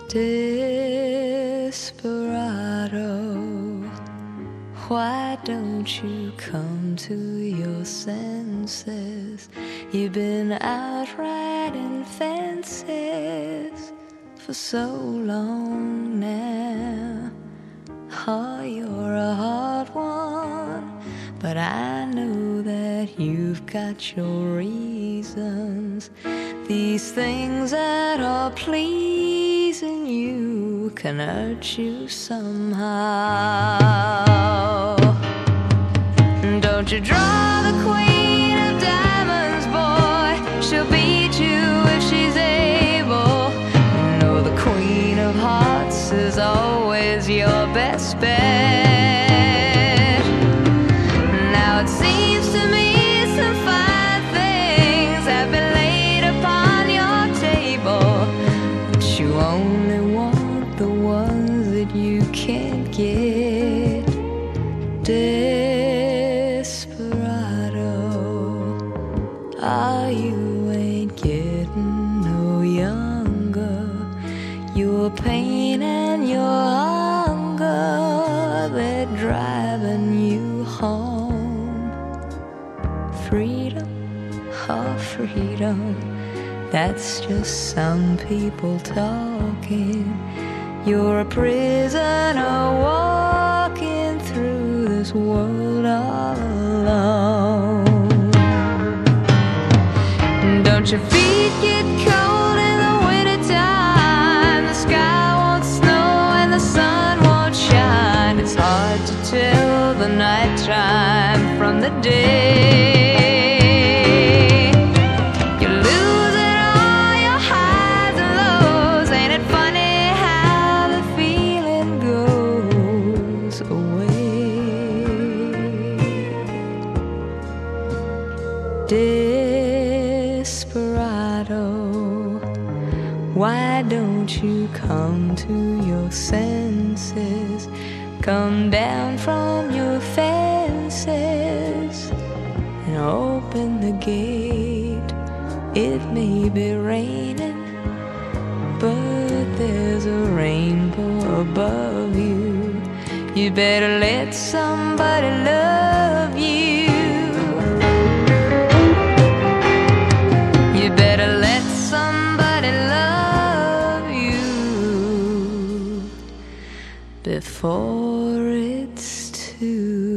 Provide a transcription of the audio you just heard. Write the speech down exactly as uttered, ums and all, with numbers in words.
Desperado, why don't you come to your senses? You've been out riding fences for so long now. Oh, you're a hard one, but I know that you've got your reasons. These things that are pleasing you can hurt you somehow. Don't you draw the queen of diamonds, boy. She'll beat you if she's able. You know the queen of hearts is always your best bet. Now it seems to me some fine things have been laid upon your table, but you only want the ones that you can't get. Desperado, ah, you ain't getting no younger. Your pain and your hunger, they're driving you home. Freedom, oh freedom, that's just some people talking. You're a prisoner walking through this world all alone. Don't your feet get cold in the wintertime? The sky won't snow and the sun won't shine. It's hard to tell the nighttime from the day. You're losing all your highs and lows. Ain't it funny how the feeling goes away? Desperado, why don't you come to your senses? Come down from your fences and open the gate. It may be raining, but there's a rainbow above you. You better let somebody love you. You better let somebody love you before it's too